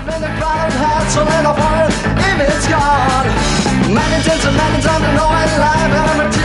in the crowd had so little fun if it's gone. Many times and many times I know I live,